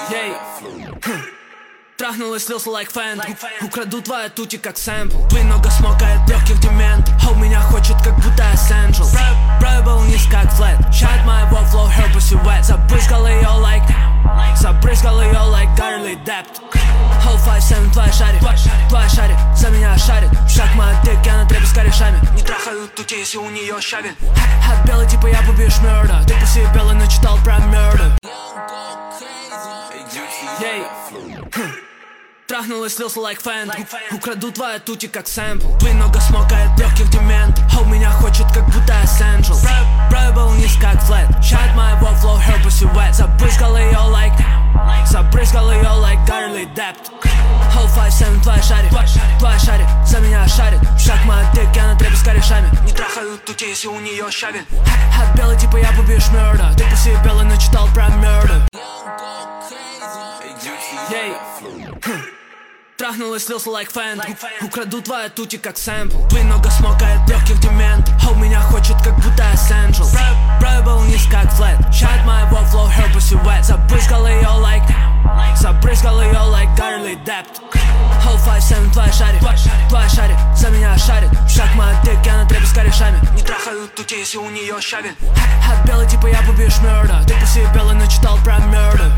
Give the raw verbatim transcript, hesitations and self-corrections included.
Ей, трахнул и слился like фэн. Украду твои тути как сэмпл. Твои нога смокает легких дементов. А у меня хочет как будто эссеншл. Брой был низ как флэт. Шайт моего флоу, her pussy wet. Забрызгал ее like, забрызгал ее like Гарли Депт. Whole five seven, твоя шарит, твоя шарит, за меня шарит. Шаг моя дик, я на трепе с корешами. Не трахают тути, если у нее щавель. Хат белый, типа я побьешь мёрда. Ты пусть белый, но читал про мёрда. Ей, трахнул и слился like фэн. Украду твои тути как сэмпл. Твои нога смокает легких дементов. А у меня хочет как будто эссеншл. Брой был низ как флэт. Шайт моего флоу, her pussy wet. Забрызгал ее like, забрызгал ее like Гарли Депт. Whole five seven, твоя шарит, твоя шарит, за меня шарит. Шаг моя дик, я на трепе с корешами. Не трахают тути, если у нее щавель. Хат белый, типа я побьешь мёрда. Ты пусть белый, но читал про мёрда. Ей, трахнул и слился like фэн. Украду твои тути как сэмпл. Твои нога смокает легких дементов. А у меня хочет как будто эссеншл. Брой был низ как флэт. Шайт моего флоу, her pussy wet. Забрызгал ее like, забрызгал ее like Гарли Депт. Whole five seven, твоя шарит, твоя шарит, за меня шарит. Шаг моя дик, я на трепе с корешами. Не трахают тути, если у нее щавель. Хат белый, типа я побьешь мёрда. Ты пусть белый, но читал про мёрда.